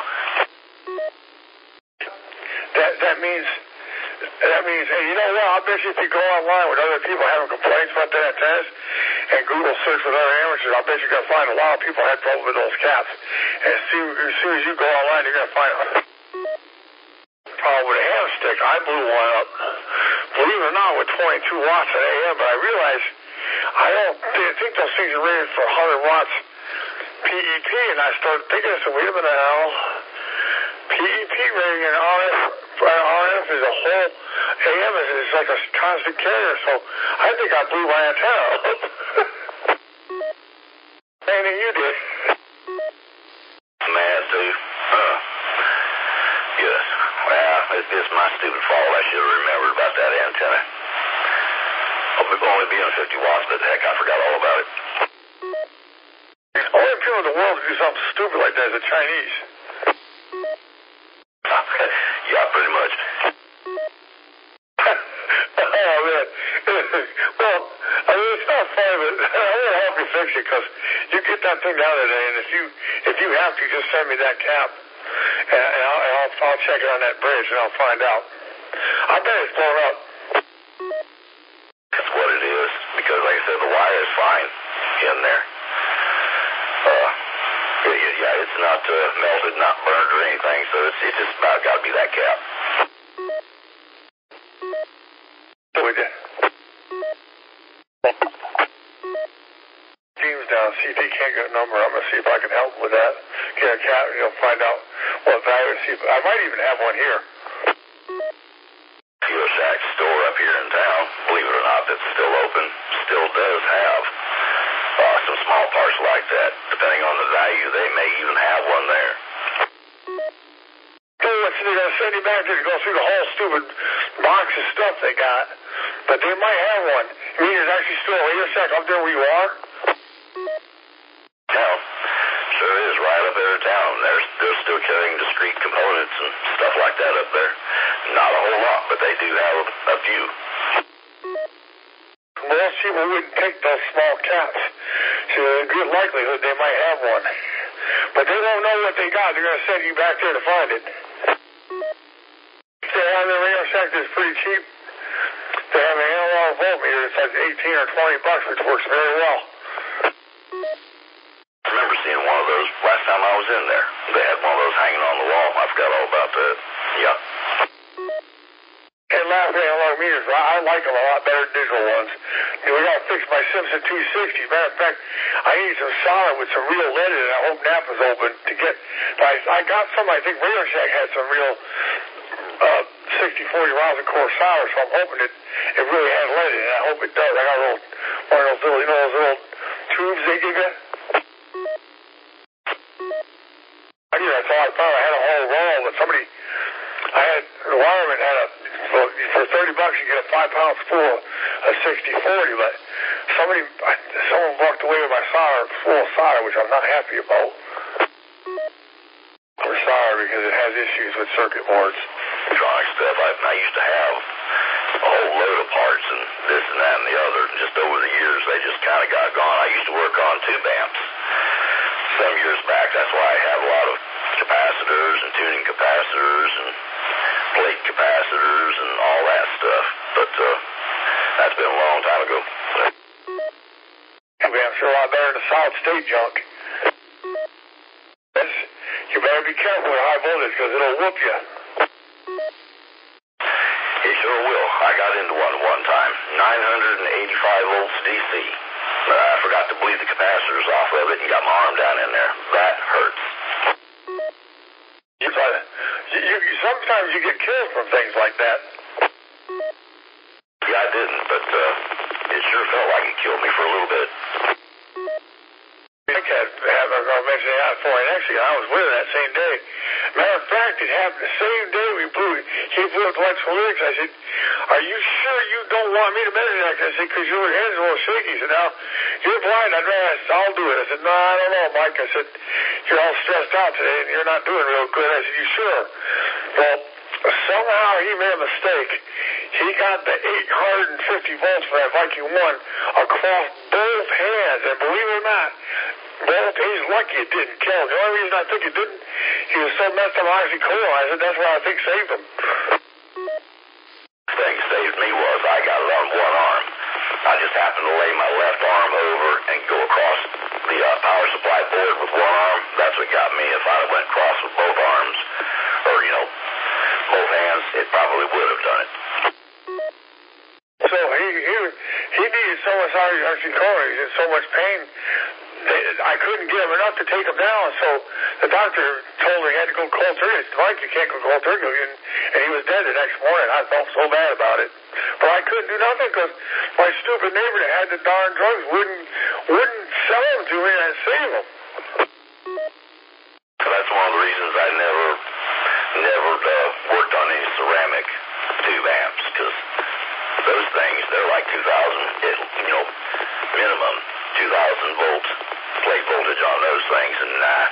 B: That that means that means hey, you know what? I bet you if you go online with other people having complaints about their antennas and Google search with other amateurs, I bet you're gonna find a lot of people had trouble with those caps. And as soon as, soon as you go online, you're gonna find a problem with a ham stick. I blew one up. Believe it or not, with twenty-two watts at A M, but I realized I don't I think those things are rated for one hundred watts P E P, and I started thinking, I said, wait a minute now, P E P rating and R F, R F is a whole, A M is, is like a constant carrier, so I think I blew my antenna up. Same thing you did.
C: Man, dude. Uh, stupid fault. I should have remembered about that antenna. Hope it only being fifty watts, but heck, I forgot all about it.
B: The only people in the world to do something stupid like that is the Chinese.
C: Yeah, pretty much.
B: Oh, man. Well, I mean, it's not fun, but I want to help you fix it, because you get that thing down today, and if you if you have to, just send me that cap, and, and, I'll, and I'll, I'll check it on that bridge, and I'll find out. I bet it's blown up.
C: That's what it is, because like I said, the wire is fine in there. Uh, yeah, yeah it's not uh, melted, not burned or anything, so it's, it's just about got to be that cap.
B: With you. Teams down, see if they can't get a number. I'm going to see if I can help with that. Get a cap, you know, find out what value. See if, I might even have one here.
C: Fuel Shack store up here in town, believe it or not, that's still open, still does have uh, some small parts like that. Depending on the value, they may even have one there.
B: So what's they're going to send you back there to go through the whole stupid box of stuff they got, but they might have one. You mean there's actually still a Radio Shack up there where you are?
C: Yeah, sure is, right up there in town. They're, they're still carrying discrete components and stuff like that up there. Not a whole lot, but they do have a, a few.
B: Most people wouldn't take those small caps, so there's a good likelihood they might have one. But they don't know what they got. They're going to send you back there to find it. They have their Radio Shack that's pretty cheap. They have an analog voltmeter that's like eighteen or twenty bucks, which works very well.
C: I remember seeing one of those last time I was in there. They had one of those hanging on the wall. I forgot all about that. Yep.
B: And last analog meters, I, I like them a lot better than digital ones. And we got to fix my Simpson two sixty. Matter of fact, I need some solder with some real lead in it. I hope Napa's open to get. I, I got some. I think Radio Shack had some real uh, sixty forty rounds of core solder, so I'm hoping it it really has lead in it. I hope it does. I got a little one of those little, you know, those little tubes they give you. I knew that's all I found. I had a whole roll, but somebody, I had the wireman had a. Well, for thirty bucks, you get a five pound spool of sixty forty, but somebody, someone walked away with my solder, full of solder, which I'm not happy about. For solder, because it has issues with circuit boards.
C: Electronic stuff. I, I used to have a whole load of parts and this and that and the other. Just over the years, they just kind of got gone. I used to work on tube amps some years back. That's why I have a lot of capacitors and tuning capacitors and plate capacitors and all that stuff, but uh, that's been a long time ago.
B: Tube amps are a lot better than the solid state junk. That's, you better be careful with high voltage, because it'll whoop you.
C: It sure will. I got into one one time, nine hundred eighty-five volts D C. But I forgot to bleed the capacitors off of it and got my arm down in there. That hurts.
B: You, you, you, sometimes you get killed from things like that.
C: Yeah, I didn't, but uh, it sure felt like it killed me for a little bit.
B: I can't have I mentioned that before, and actually I was with her that same day. Matter of fact, it happened the same day we blew it. He blew up the electrical lyrics. I said, are you sure you don't want me to mention that? I said, because your hands are a little shaky. He said, now, you're blind. I'd rather, I said, I'll do it. I said, no, I don't know, Mike. I said, you're all stressed out today, and you're not doing real good. I said, you sure? Well, somehow he made a mistake. He got the eight hundred fifty volts for that Viking one across both hands, and believe it or not, both, he's lucky it didn't kill him. The only reason I think it didn't, he was so messed up oxycodone. I said, that's what I think saved him.
C: The thing saved me was I got it on one arm. I just happened to lay my left arm over and go across the uh, power supply board with one arm. That's what got me. If I went across with both arms, or, you know, both hands, it probably would have done it.
B: So he he, he needed so much oxycodone. He was in so much pain. I couldn't get him enough to take him down, so the doctor told me he had to go cold turkey. I said, Mike, you can't go cold turkey. And, and he was dead the next morning. I felt so bad about it. But I couldn't do nothing because my stupid neighbor that had the darn drugs wouldn't wouldn't sell them to me and save them.
C: So that's one of the reasons I never, never uh, worked on any ceramic tube amps, because those things, they're like two thousand, you know, minimum two thousand volts plate voltage on those things, and nah,